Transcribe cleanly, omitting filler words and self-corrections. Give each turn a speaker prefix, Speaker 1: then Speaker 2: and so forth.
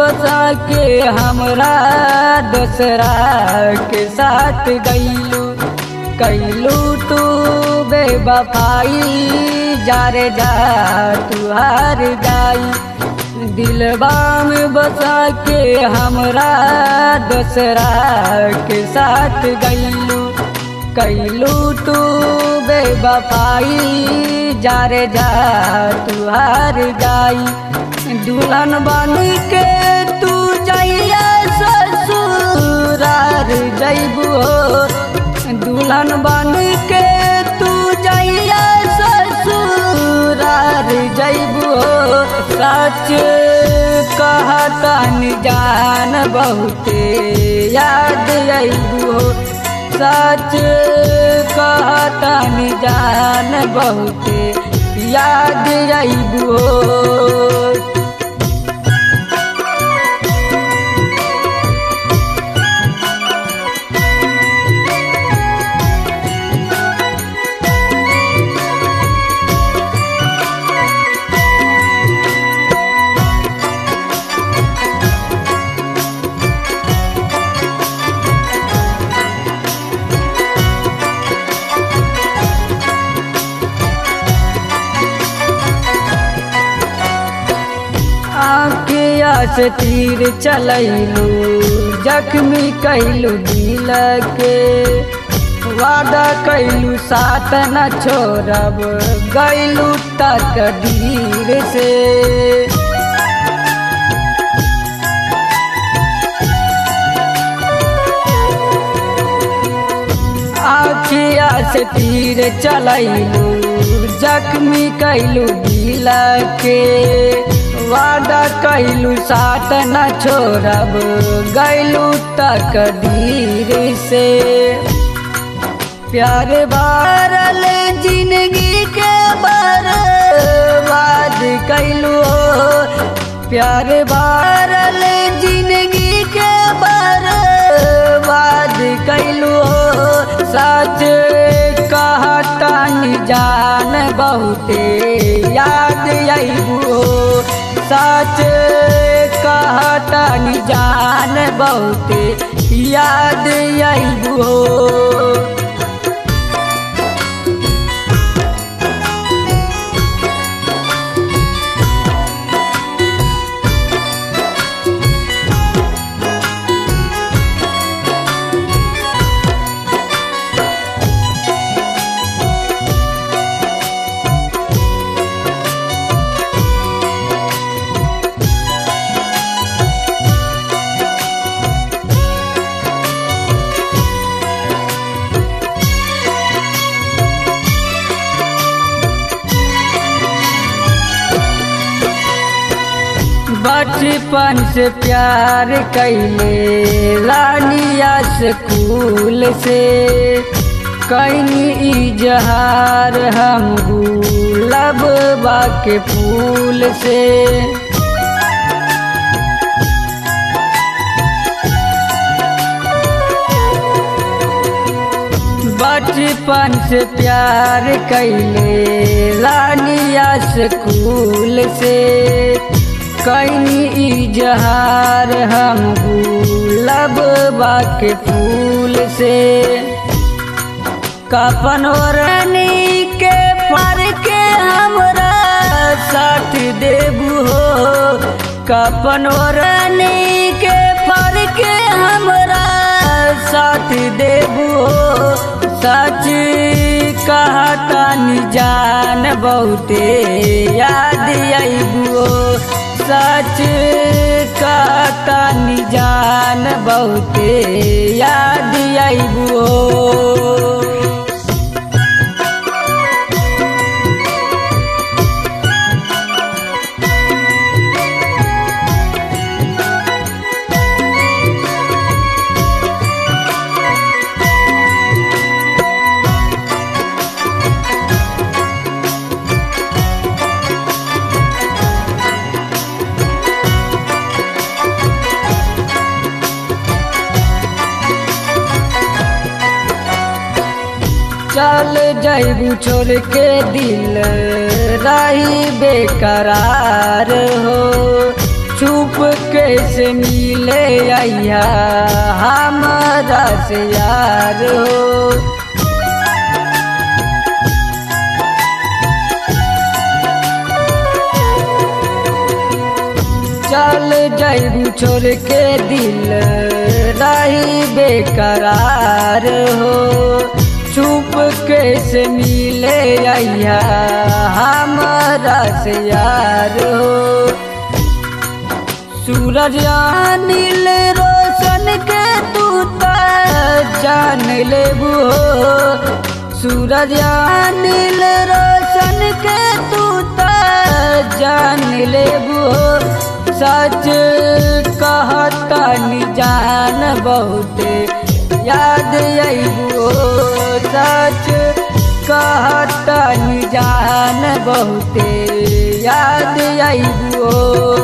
Speaker 1: बसा के हमरा दूसरा के साथ गईलू, कैलू तू बेवफाई, जा रे जा तू हार जाई। दिलवा में बसा के हमरा दूसरा के साथ गईलू, कैलू तू बेवफाई, जा रे जा तू हार जाई। दुल्हन बन के तू जइया ससुरार जइबू हो, दुल्हन बन के तू जइया ससुरार जइबू हो। सच कहतन जान बहुते याद अइबू हो, सच कहतन जान बहुते याद अइबू हो। आँखिया से तीर चलैलू, जख्मी कैलू दिल के, वादा कैलू साथ न छोड़ब, गैलू तकदीर से। आँखिया से तीर चलैलू, जख्मी कैलू दिल के, वादा कैलू साथ न छोड़ब, गैलू तकदीर से। प्यार भरल जिंदगी के बर्बाद कैलू हो, प्यार भरल जिंदगी के बर्बाद कैलू हो। सच कहतन जान बहुते याद अइबू हो, सच कहतन जान बहुते याद अइबू हो। बचपन से प्यार कैले रानिया स्कूल से, कैनी इजहार हम गुलाबा के फूल से। बचपन से प्यार कैले रानिया स्कूल से, कैनी इजहार हम गुलाबा के फूल से। कफन ओढ़नी के फाड़ के हमरा साथ देबू हो, कफन ओढ़नी के फाड़ के हमरा साथ देबू हो। सच कहतन जान बहुते याद अइबू हो, सच कहतन जान बहुते याद अइबू हो। चल जइबू छोड़ के दिल रही बेकरार हो, छुप के से मिले आइया हमारा से यार हो। चल जाइबू छोड़ के दिल रही बेकरार हो। छुप के से मिले आइया हमारा से यार हो। सूरज नील रोशन के तू जान लेबू हो। सूरज नील रोशन के तू जान लेबू हो। सच कहता नि जान बहुते याद आइबू हो। सच कहता नि जान बहुते याद आइबू हो।